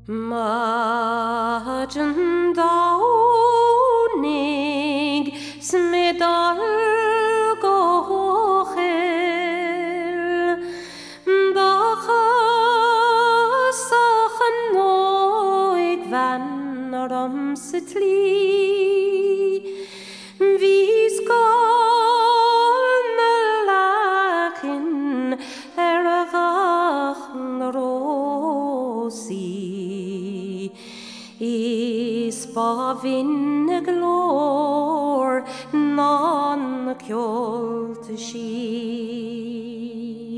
Magen daunig smedal gochel bachasachan noig van ramsetli vis galne lachin eragachn rosi is bavin glor non kjolt she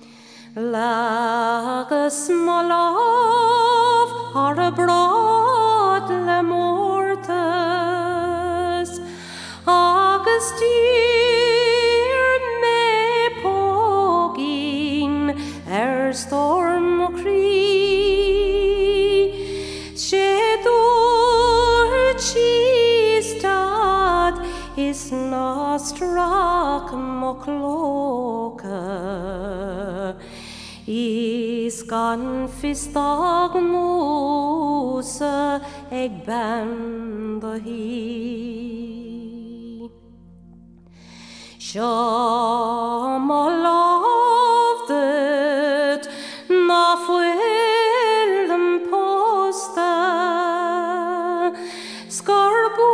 lagas malav har brod le mortas agus dyr me pogin storm og krig is nostrak mokloka is gan fistag mosa eg bandahi Shamalavdet na fuelem posta skarbo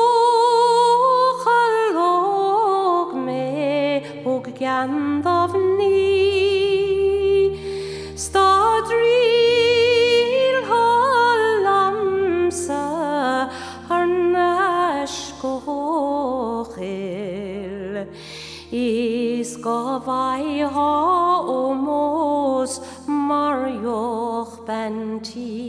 Gandavni stadril halamsa harnash kohel is gavai ha omos marioch banti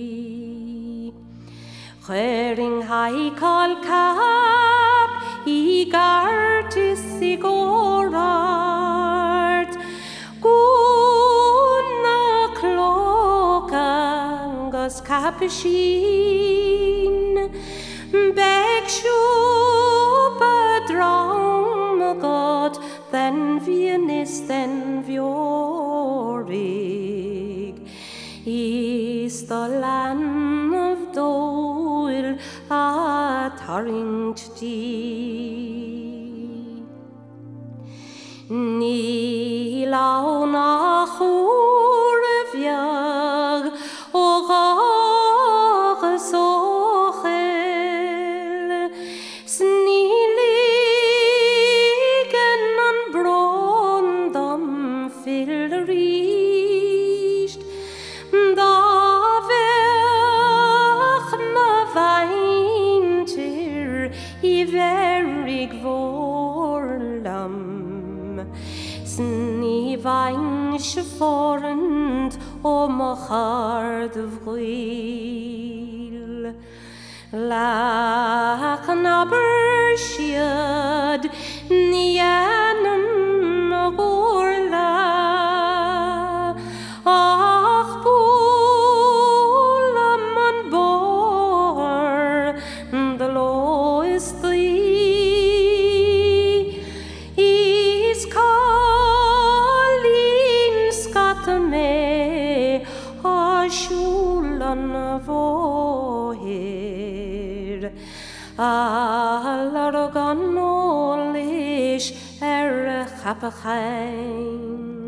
Chering haikal kap I gartis sigorart Guna klokangas kapeshin Bekshu bedramagot Den vienis den vjorig Is the land of Doyle at Haringti Ni launa chorevjag o gagesochel Sniligen an brondam filrisht Da vechna veintir I verig vorlam Sni vain shforend o machard vruil La knaber shiad nianem gorla Ach bula man bor the law is me ashulan vohir alargan nolish chapachain